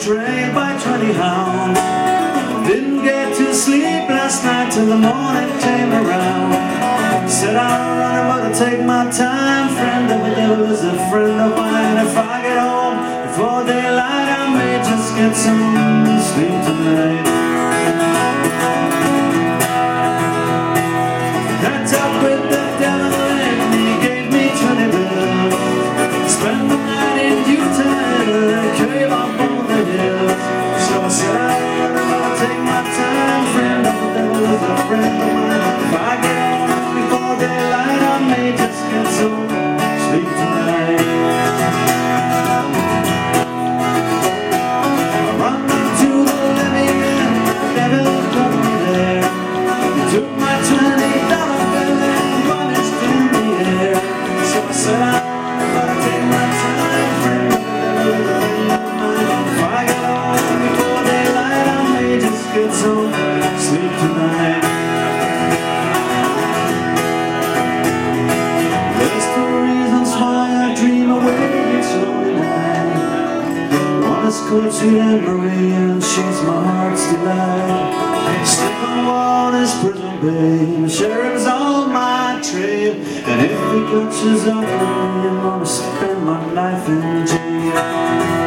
trailed by 20 hounds. Didn't get to sleep last night till the morning came around. Said I'll run, I'm gonna take my time. Friend of the devil is a friend of mine. If I get home before daylight, I may just get some sleep tonight. That's up with the devil and he gave me 20 bills. Spend the night in Utah, cave up on the hills. So I said I'll run, I'm gonna take my time. Friend of the devil is a friend of mine. If I get home before daylight, I may just get some sleep tonight. I run to the levee and the devil got me there. He took my $20 bill and vanished in the air. So I said I'm gonna take my time, friend of the devil is a friend of mine. If I get home before daylight, I may just get some sleep tonight. Called Sweet Anne Marie and she's my heart's delight. Stick on wall is Prison Bay, the sheriff's on my trail. And if he catches up with me, I'm gonna spend my life in jail.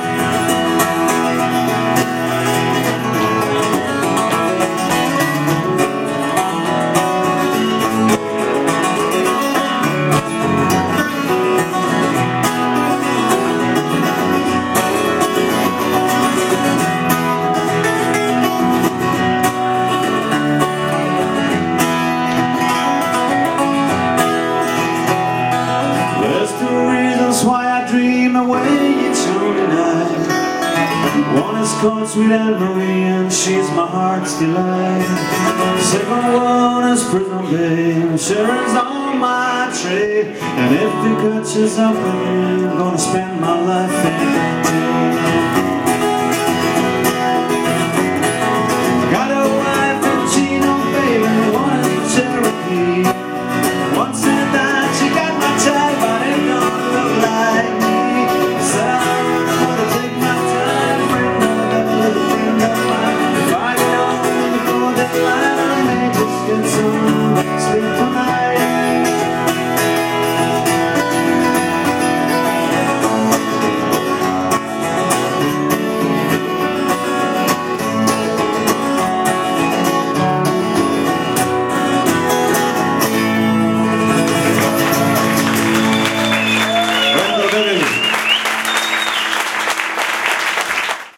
One is called Sweet Anne Marie and she's my heart's delight. The second one is Prison Bay, the sheriff's on my trail. And if he catches up with me, I'm gonna spend my life in jail.